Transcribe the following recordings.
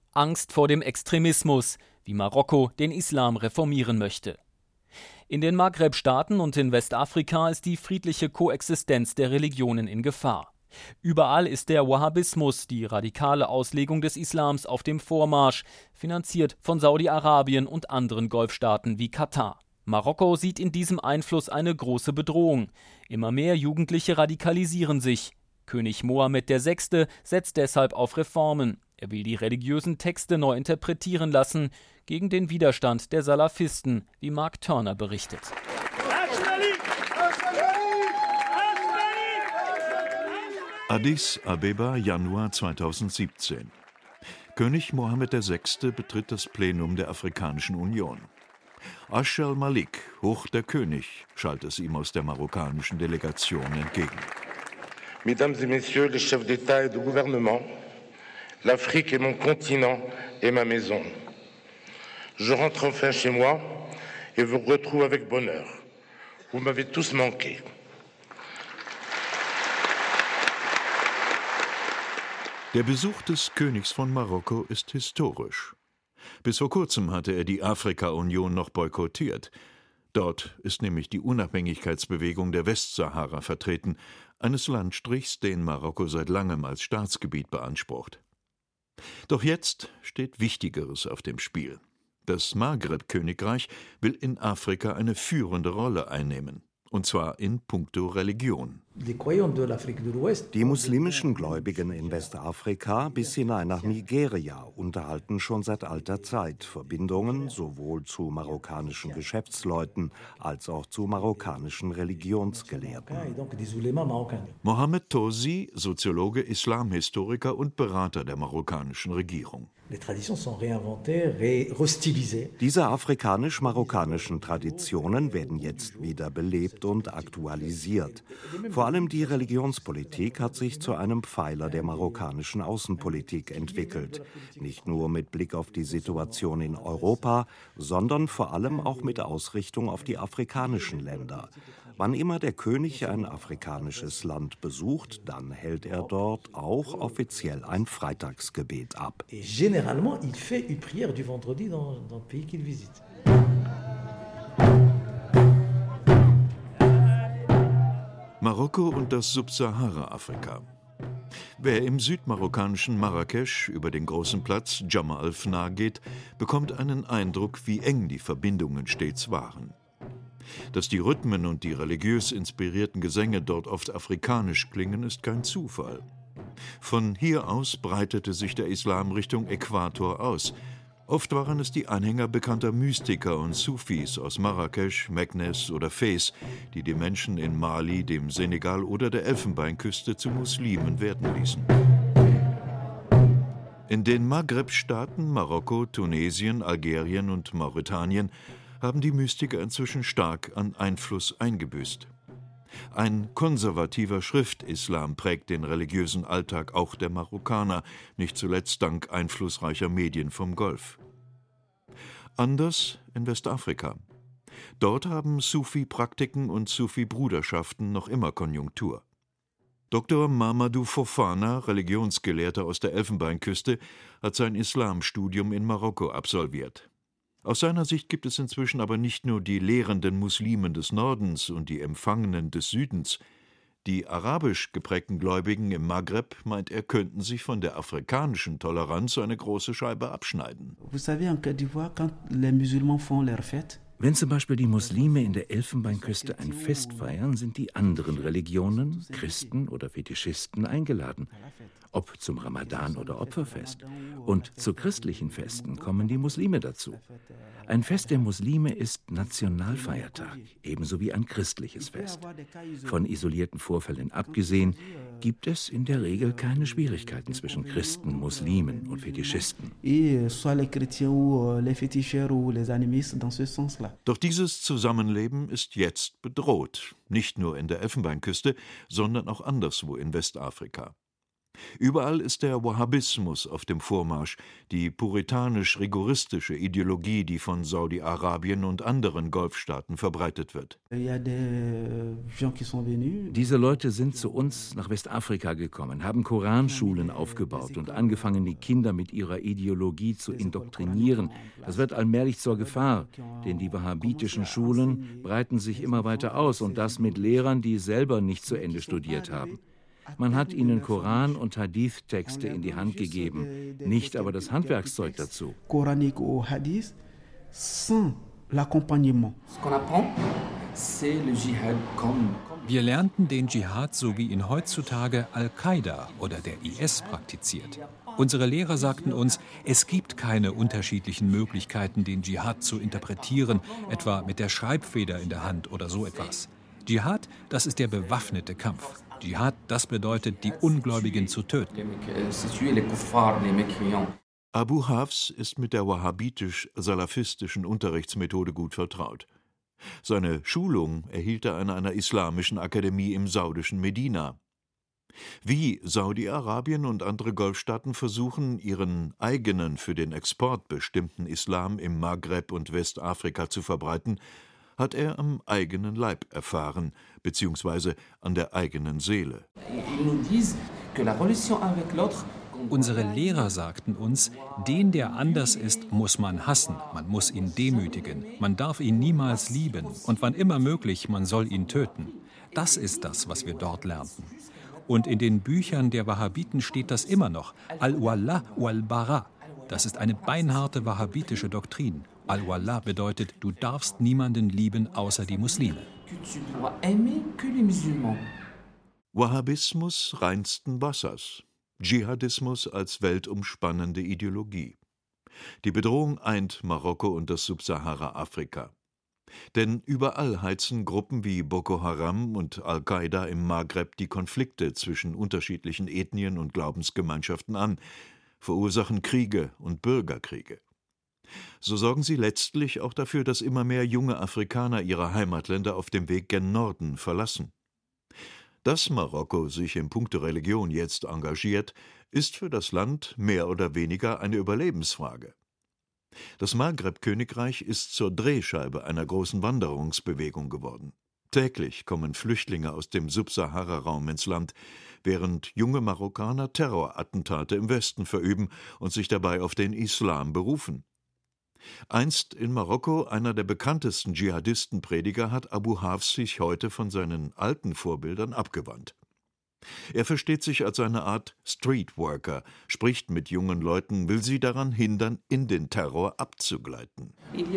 Angst vor dem Extremismus, wie Marokko den Islam reformieren möchte. In den Maghreb-Staaten und in Westafrika ist die friedliche Koexistenz der Religionen in Gefahr. Überall ist der Wahhabismus, die radikale Auslegung des Islams, auf dem Vormarsch, finanziert von Saudi-Arabien und anderen Golfstaaten wie Katar. Marokko sieht in diesem Einfluss eine große Bedrohung. Immer mehr Jugendliche radikalisieren sich. König Mohammed VI. Setzt deshalb auf Reformen. Er will die religiösen Texte neu interpretieren lassen, gegen den Widerstand der Salafisten, wie Mark Turner berichtet. Addis Abeba, Januar 2017. König Mohammed VI. Betritt das Plenum der Afrikanischen Union. Asch al-Malik, hoch der König, schallt es ihm aus der marokkanischen Delegation entgegen. Mesdames et Messieurs les chefs d'État et de gouvernement, l'Afrique est mon continent et ma maison. Je rentre enfin chez moi et vous retrouve avec bonheur. Vous m'avez tous manqué. Der Besuch des Königs von Marokko ist historisch. Bis vor kurzem hatte er die Afrika-Union noch boykottiert. Dort ist nämlich die Unabhängigkeitsbewegung der Westsahara vertreten, eines Landstrichs, den Marokko seit langem als Staatsgebiet beansprucht. Doch jetzt steht Wichtigeres auf dem Spiel. Das Maghreb-Königreich will in Afrika eine führende Rolle einnehmen, und zwar in puncto Religion. Die muslimischen Gläubigen in Westafrika bis hinein nach Nigeria unterhalten schon seit alter Zeit Verbindungen sowohl zu marokkanischen Geschäftsleuten als auch zu marokkanischen Religionsgelehrten. Mohamed Tosi, Soziologe, Islamhistoriker und Berater der marokkanischen Regierung. Diese afrikanisch-marokkanischen Traditionen werden jetzt wieder belebt und aktualisiert. Vor allem die Religionspolitik hat sich zu einem Pfeiler der marokkanischen Außenpolitik entwickelt. Nicht nur mit Blick auf die Situation in Europa, sondern vor allem auch mit Ausrichtung auf die afrikanischen Länder. Wann immer der König ein afrikanisches Land besucht, dann hält er dort auch offiziell ein Freitagsgebet ab. Marokko und das Subsahara-Afrika. Wer im südmarokkanischen Marrakesch über den großen Platz Djama al-Fna geht, bekommt einen Eindruck, wie eng die Verbindungen stets waren. Dass die Rhythmen und die religiös inspirierten Gesänge dort oft afrikanisch klingen, ist kein Zufall. Von hier aus breitete sich der Islam Richtung Äquator aus. Oft waren es die Anhänger bekannter Mystiker und Sufis aus Marrakesch, Meknes oder Fez, die die Menschen in Mali, dem Senegal oder der Elfenbeinküste zu Muslimen werden ließen. In den Maghreb-Staaten Marokko, Tunesien, Algerien und Mauretanien haben die Mystiker inzwischen stark an Einfluss eingebüßt. Ein konservativer Schriftislam prägt den religiösen Alltag auch der Marokkaner, nicht zuletzt dank einflussreicher Medien vom Golf. Anders in Westafrika. Dort haben Sufi-Praktiken und Sufi-Bruderschaften noch immer Konjunktur. Dr. Mamadou Fofana, Religionsgelehrter aus der Elfenbeinküste, hat sein Islamstudium in Marokko absolviert. Aus seiner Sicht gibt es inzwischen aber nicht nur die lehrenden Muslimen des Nordens und die Empfangenen des Südens. Die arabisch geprägten Gläubigen im Maghreb, meint er, könnten sich von der afrikanischen Toleranz eine große Scheibe abschneiden. Wenn zum Beispiel die Muslime in der Elfenbeinküste ein Fest feiern, sind die anderen Religionen, Christen oder Fetischisten eingeladen. Ob zum Ramadan oder Opferfest. Und zu christlichen Festen kommen die Muslime dazu. Ein Fest der Muslime ist Nationalfeiertag, ebenso wie ein christliches Fest. Von isolierten Vorfällen abgesehen, gibt es in der Regel keine Schwierigkeiten zwischen Christen, Muslimen und Fetischisten. Doch dieses Zusammenleben ist jetzt bedroht, nicht nur in der Elfenbeinküste, sondern auch anderswo in Westafrika. Überall ist der Wahhabismus auf dem Vormarsch, die puritanisch-rigoristische Ideologie, die von Saudi-Arabien und anderen Golfstaaten verbreitet wird. Diese Leute sind zu uns nach Westafrika gekommen, haben Koranschulen aufgebaut und angefangen, die Kinder mit ihrer Ideologie zu indoktrinieren. Das wird allmählich zur Gefahr, denn die wahhabitischen Schulen breiten sich immer weiter aus und das mit Lehrern, die selber nicht zu Ende studiert haben. Man hat ihnen Koran- und Hadith-Texte in die Hand gegeben, nicht aber das Handwerkszeug dazu. Wir lernten den Dschihad, so wie ihn heutzutage Al-Qaida oder der IS praktiziert. Unsere Lehrer sagten uns, es gibt keine unterschiedlichen Möglichkeiten, den Dschihad zu interpretieren, etwa mit der Schreibfeder in der Hand oder so etwas. Dschihad, das ist der bewaffnete Kampf. Dschihad, das bedeutet, die Ungläubigen zu töten. Abu Hafs ist mit der wahhabitisch-salafistischen Unterrichtsmethode gut vertraut. Seine Schulung erhielt er an einer islamischen Akademie im saudischen Medina. Wie Saudi-Arabien und andere Golfstaaten versuchen, ihren eigenen, für den Export bestimmten Islam im Maghreb und Westafrika zu verbreiten, hat er am eigenen Leib erfahren, beziehungsweise an der eigenen Seele. Unsere Lehrer sagten uns, den, der anders ist, muss man hassen, man muss ihn demütigen, man darf ihn niemals lieben und wann immer möglich, man soll ihn töten. Das ist das, was wir dort lernten. Und in den Büchern der Wahhabiten steht das immer noch, Al-Wala wal-Bara. Das ist eine beinharte wahhabitische Doktrin. Al-Wala bedeutet, du darfst niemanden lieben außer die Muslime. Wahhabismus reinsten Wassers, Dschihadismus als weltumspannende Ideologie. Die Bedrohung eint Marokko und das Subsahara-Afrika. Denn überall heizen Gruppen wie Boko Haram und Al-Qaida im Maghreb die Konflikte zwischen unterschiedlichen Ethnien und Glaubensgemeinschaften an, verursachen Kriege und Bürgerkriege. So sorgen sie letztlich auch dafür, dass immer mehr junge Afrikaner ihre Heimatländer auf dem Weg gen Norden verlassen. Dass Marokko sich in puncto Religion jetzt engagiert, ist für das Land mehr oder weniger eine Überlebensfrage. Das Maghreb-Königreich ist zur Drehscheibe einer großen Wanderungsbewegung geworden. Täglich kommen Flüchtlinge aus dem Subsahara-Raum ins Land, während junge Marokkaner Terrorattentate im Westen verüben und sich dabei auf den Islam berufen. Einst in Marokko einer der bekanntesten Dschihadistenprediger hat Abu Hafs sich heute von seinen alten Vorbildern abgewandt. Er versteht sich als eine Art Streetworker, spricht mit jungen Leuten, will sie daran hindern, in den Terror abzugleiten.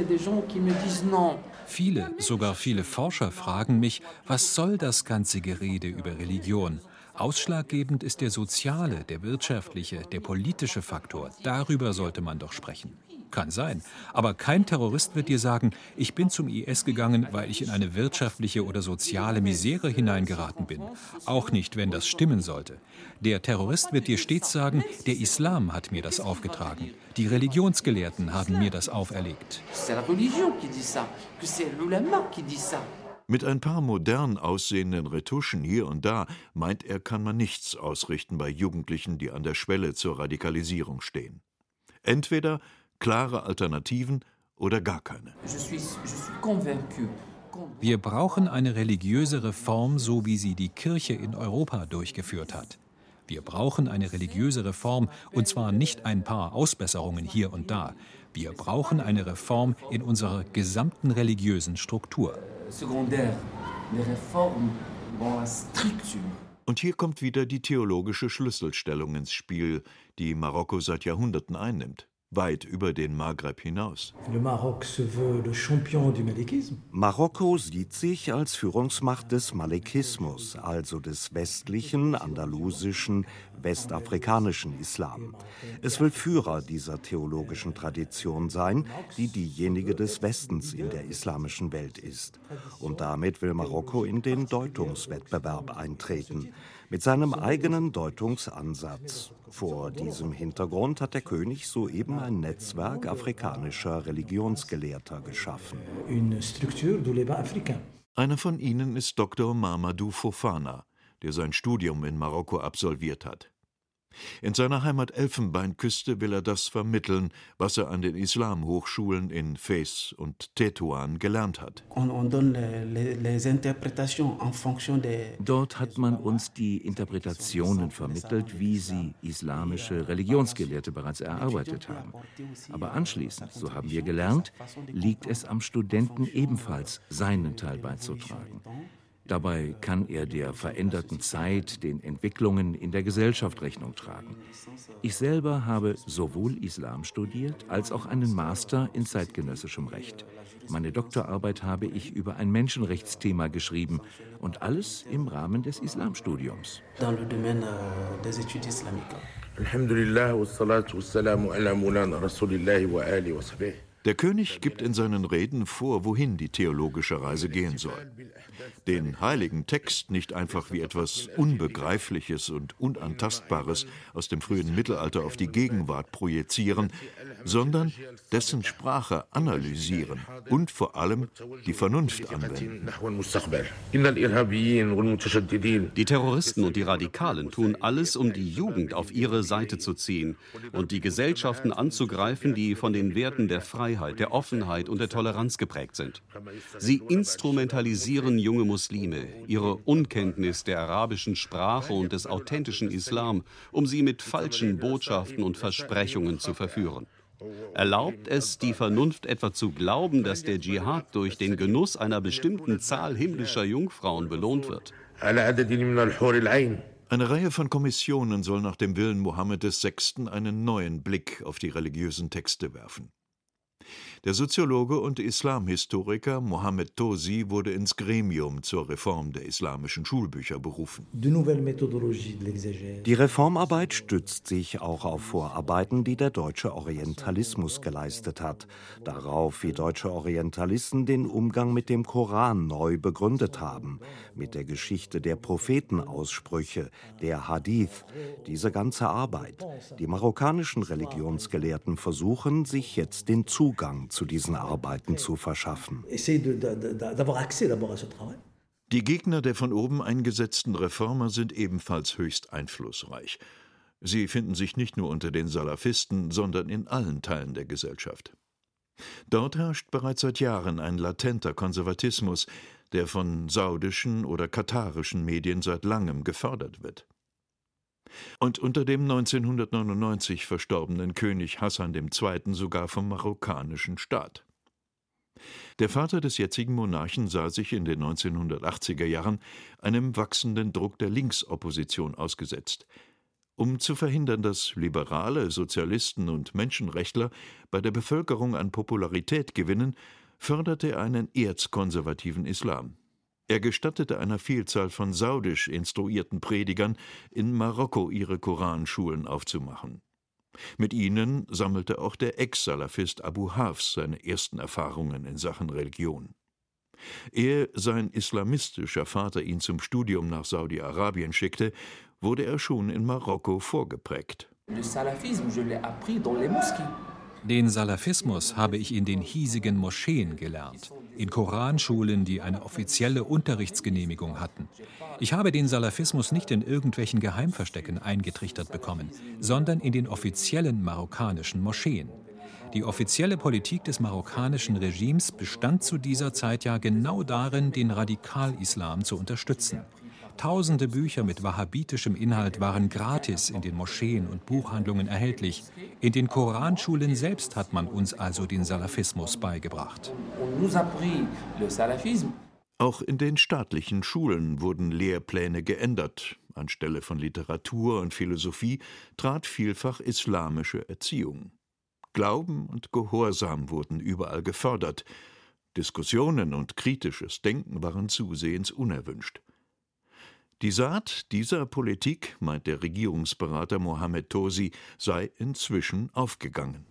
Viele, sogar viele Forscher fragen mich, was soll das ganze Gerede über Religion? Ausschlaggebend ist der soziale, der wirtschaftliche, der politische Faktor. Darüber sollte man doch sprechen. Kann sein, aber kein Terrorist wird dir sagen, ich bin zum IS gegangen, weil ich in eine wirtschaftliche oder soziale Misere hineingeraten bin. Auch nicht, wenn das stimmen sollte. Der Terrorist wird dir stets sagen, der Islam hat mir das aufgetragen. Die Religionsgelehrten haben mir das auferlegt. Mit ein paar modern aussehenden Retuschen hier und da, meint er, kann man nichts ausrichten bei Jugendlichen, die an der Schwelle zur Radikalisierung stehen. Entweder klare Alternativen oder gar keine. Wir brauchen eine religiöse Reform, so wie sie die Kirche in Europa durchgeführt hat. Wir brauchen eine religiöse Reform, und zwar nicht ein paar Ausbesserungen hier und da. Wir brauchen eine Reform in unserer gesamten religiösen Struktur. Und hier kommt wieder die theologische Schlüsselstellung ins Spiel, die Marokko seit Jahrhunderten einnimmt. Weit über den Maghreb hinaus. Marokko sieht sich als Führungsmacht des Malikismus, also des westlichen, andalusischen, westafrikanischen Islam. Es will Führer dieser theologischen Tradition sein, die diejenige des Westens in der islamischen Welt ist. Und damit will Marokko in den Deutungswettbewerb eintreten, mit seinem eigenen Deutungsansatz. Vor diesem Hintergrund hat der König soeben ein Netzwerk afrikanischer Religionsgelehrter geschaffen. Einer von ihnen ist Dr. Mamadou Fofana, der sein Studium in Marokko absolviert hat. In seiner Heimat Elfenbeinküste will er das vermitteln, was er an den Islamhochschulen in Fez und Tetuan gelernt hat. Dort hat man uns die Interpretationen vermittelt, wie sie islamische Religionsgelehrte bereits erarbeitet haben. Aber anschließend, so haben wir gelernt, liegt es am Studenten ebenfalls, seinen Teil beizutragen. Dabei kann er der veränderten Zeit, den Entwicklungen in der Gesellschaft Rechnung tragen. Ich selber habe sowohl Islam studiert, als auch einen Master in zeitgenössischem Recht. Meine Doktorarbeit habe ich über ein Menschenrechtsthema geschrieben und alles im Rahmen des Islamstudiums. Alhamdulillah wassalatu wassalamu ala Maulana Rasulillahi wa alihi wa sahbihi. Der König gibt in seinen Reden vor, wohin die theologische Reise gehen soll. Den heiligen Text nicht einfach wie etwas Unbegreifliches und Unantastbares aus dem frühen Mittelalter auf die Gegenwart projizieren, sondern dessen Sprache analysieren und vor allem die Vernunft anwenden. Die Terroristen und die Radikalen tun alles, um die Jugend auf ihre Seite zu ziehen und die Gesellschaften anzugreifen, die von den Werten der Freiheit, der Offenheit und der Toleranz geprägt sind. Sie instrumentalisieren junge Muslime, ihre Unkenntnis der arabischen Sprache und des authentischen Islam, um sie mit falschen Botschaften und Versprechungen zu verführen. Erlaubt es die Vernunft etwa zu glauben, dass der Dschihad durch den Genuss einer bestimmten Zahl himmlischer Jungfrauen belohnt wird? Eine Reihe von Kommissionen soll nach dem Willen Mohammed VI. Einen neuen Blick auf die religiösen Texte werfen. Der Soziologe und Islamhistoriker Mohamed Tosi wurde ins Gremium zur Reform der islamischen Schulbücher berufen. Die Reformarbeit stützt sich auch auf Vorarbeiten, die der deutsche Orientalismus geleistet hat. Darauf, wie deutsche Orientalisten den Umgang mit dem Koran neu begründet haben, mit der Geschichte der Prophetenaussprüche, der Hadith. Diese ganze Arbeit. Die marokkanischen Religionsgelehrten versuchen, sich jetzt den Zugang zu diesen Arbeiten zu verschaffen. Die Gegner der von oben eingesetzten Reformer sind ebenfalls höchst einflussreich. Sie finden sich nicht nur unter den Salafisten, sondern in allen Teilen der Gesellschaft. Dort herrscht bereits seit Jahren ein latenter Konservatismus, der von saudischen oder katarischen Medien seit langem gefördert wird. Und unter dem 1999 verstorbenen König Hassan II. Sogar vom marokkanischen Staat. Der Vater des jetzigen Monarchen sah sich in den 1980er Jahren einem wachsenden Druck der Linksopposition ausgesetzt. Um zu verhindern, dass Liberale, Sozialisten und Menschenrechtler bei der Bevölkerung an Popularität gewinnen, förderte er einen erzkonservativen Islam. Er gestattete einer Vielzahl von saudisch instruierten Predigern, in Marokko ihre Koranschulen aufzumachen. Mit ihnen sammelte auch der Ex-Salafist Abu Hafs seine ersten Erfahrungen in Sachen Religion. Ehe sein islamistischer Vater ihn zum Studium nach Saudi-Arabien schickte, wurde er schon in Marokko vorgeprägt. Den Salafismus habe ich in den hiesigen Moscheen gelernt, in Koranschulen, die eine offizielle Unterrichtsgenehmigung hatten. Ich habe den Salafismus nicht in irgendwelchen Geheimverstecken eingetrichtert bekommen, sondern in den offiziellen marokkanischen Moscheen. Die offizielle Politik des marokkanischen Regimes bestand zu dieser Zeit ja genau darin, den Radikalislam zu unterstützen. Tausende Bücher mit wahhabitischem Inhalt waren gratis in den Moscheen und Buchhandlungen erhältlich. In den Koranschulen selbst hat man uns also den Salafismus beigebracht. Auch in den staatlichen Schulen wurden Lehrpläne geändert. Anstelle von Literatur und Philosophie trat vielfach islamische Erziehung. Glauben und Gehorsam wurden überall gefördert. Diskussionen und kritisches Denken waren zusehends unerwünscht. Die Saat dieser Politik, meint der Regierungsberater Mohamed Tosi, sei inzwischen aufgegangen.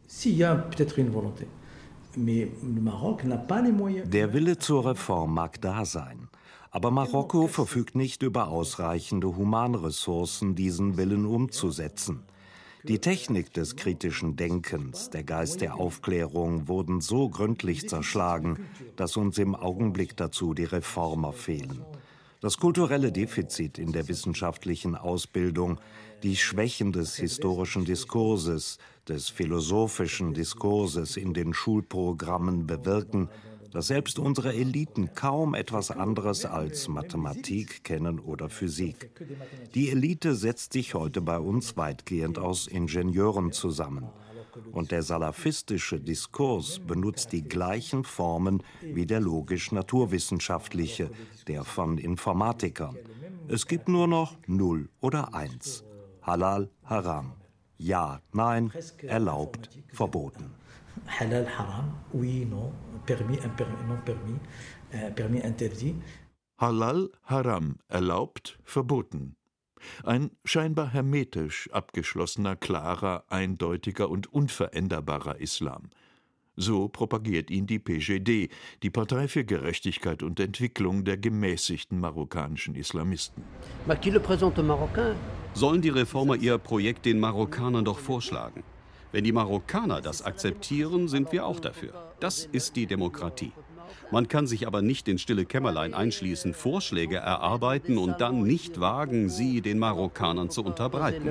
Der Wille zur Reform mag da sein. Aber Marokko verfügt nicht über ausreichende Humanressourcen, diesen Willen umzusetzen. Die Technik des kritischen Denkens, der Geist der Aufklärung wurden so gründlich zerschlagen, dass uns im Augenblick dazu die Reformer fehlen. Das kulturelle Defizit in der wissenschaftlichen Ausbildung, die Schwächen des historischen Diskurses, des philosophischen Diskurses in den Schulprogrammen bewirken, dass selbst unsere Eliten kaum etwas anderes als Mathematik kennen oder Physik. Die Elite setzt sich heute bei uns weitgehend aus Ingenieuren zusammen. Und der salafistische Diskurs benutzt die gleichen Formen wie der logisch-naturwissenschaftliche, der von Informatikern. Es gibt nur noch 0 oder 1. Halal, Haram. Ja, nein, erlaubt, verboten. Halal, Haram, oui, non, permis, non permis, permis, interdit. Halal, Haram, erlaubt, verboten. Ein scheinbar hermetisch abgeschlossener, klarer, eindeutiger und unveränderbarer Islam. So propagiert ihn die PJD, die Partei für Gerechtigkeit und Entwicklung der gemäßigten marokkanischen Islamisten. Sollen die Reformer ihr Projekt den Marokkanern doch vorschlagen? Wenn die Marokkaner das akzeptieren, sind wir auch dafür. Das ist die Demokratie. Man kann sich aber nicht in stille Kämmerlein einschließen, Vorschläge erarbeiten und dann nicht wagen, sie den Marokkanern zu unterbreiten.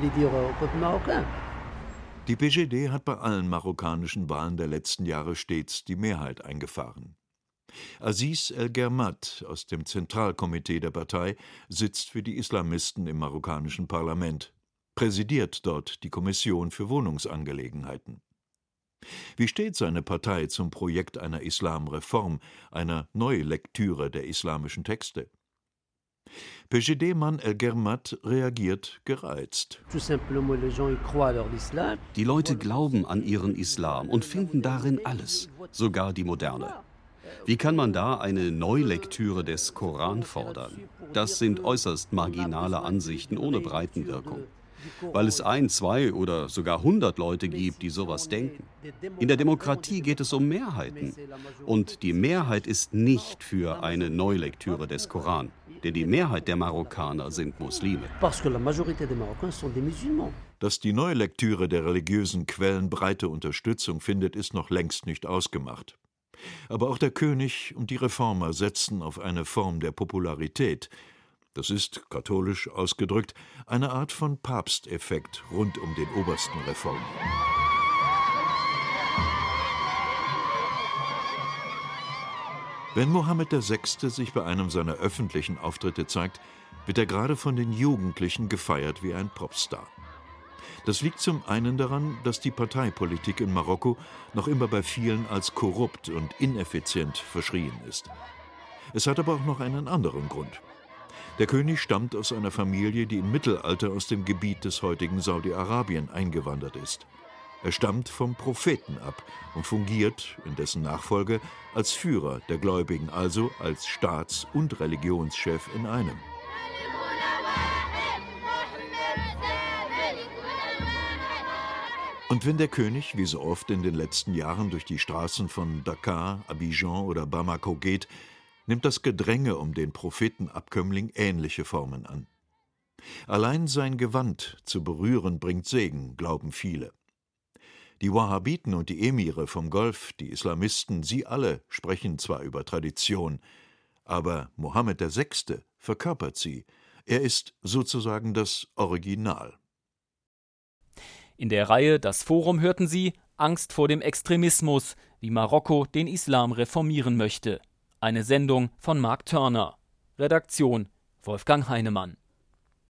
Die PJD hat bei allen marokkanischen Wahlen der letzten Jahre stets die Mehrheit eingefahren. Aziz El Germat aus dem Zentralkomitee der Partei sitzt für die Islamisten im marokkanischen Parlament, präsidiert dort die Kommission für Wohnungsangelegenheiten. Wie steht seine Partei zum Projekt einer Islamreform, einer Neulektüre der islamischen Texte? PJD-Mann El Germat reagiert gereizt. Die Leute glauben an ihren Islam und finden darin alles, sogar die Moderne. Wie kann man da eine Neulektüre des Koran fordern? Das sind äußerst marginale Ansichten ohne Breitenwirkung. Weil es 1, 2 oder sogar 100 Leute gibt, die sowas denken. In der Demokratie geht es um Mehrheiten. Und die Mehrheit ist nicht für eine Neulektüre des Koran. Denn die Mehrheit der Marokkaner sind Muslime. Dass die Neulektüre der religiösen Quellen breite Unterstützung findet, ist noch längst nicht ausgemacht. Aber auch der König und die Reformer setzen auf eine Form der Popularität. Das ist, katholisch ausgedrückt, eine Art von Papsteffekt rund um den obersten Reformer. Wenn Mohammed VI. Sich bei einem seiner öffentlichen Auftritte zeigt, wird er gerade von den Jugendlichen gefeiert wie ein Popstar. Das liegt zum einen daran, dass die Parteipolitik in Marokko noch immer bei vielen als korrupt und ineffizient verschrien ist. Es hat aber auch noch einen anderen Grund. Der König stammt aus einer Familie, die im Mittelalter aus dem Gebiet des heutigen Saudi-Arabien eingewandert ist. Er stammt vom Propheten ab und fungiert in dessen Nachfolge als Führer der Gläubigen, also als Staats- und Religionschef in einem. Und wenn der König, wie so oft in den letzten Jahren, durch die Straßen von Dakar, Abidjan oder Bamako geht, nimmt das Gedränge um den Prophetenabkömmling ähnliche Formen an. Allein sein Gewand zu berühren bringt Segen, glauben viele. Die Wahhabiten und die Emire vom Golf, die Islamisten, sie alle sprechen zwar über Tradition, aber Mohammed VI. Verkörpert sie. Er ist sozusagen das Original. In der Reihe Das Forum hörten Sie Angst vor dem Extremismus, wie Marokko den Islam reformieren möchte. Eine Sendung von Mark Turner. Redaktion Wolfgang Heinemann.